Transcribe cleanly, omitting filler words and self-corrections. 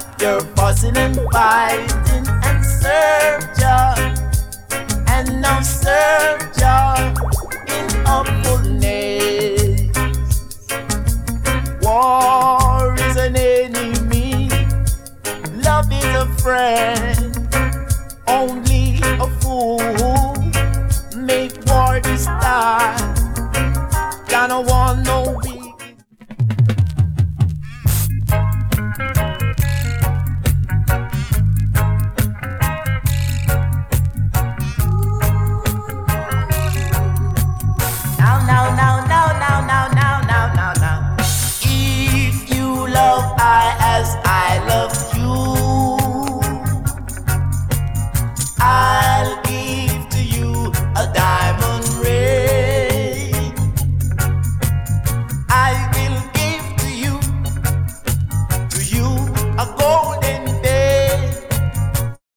Stop your fussing and fighting and serve Jah. And now serve Jah in a full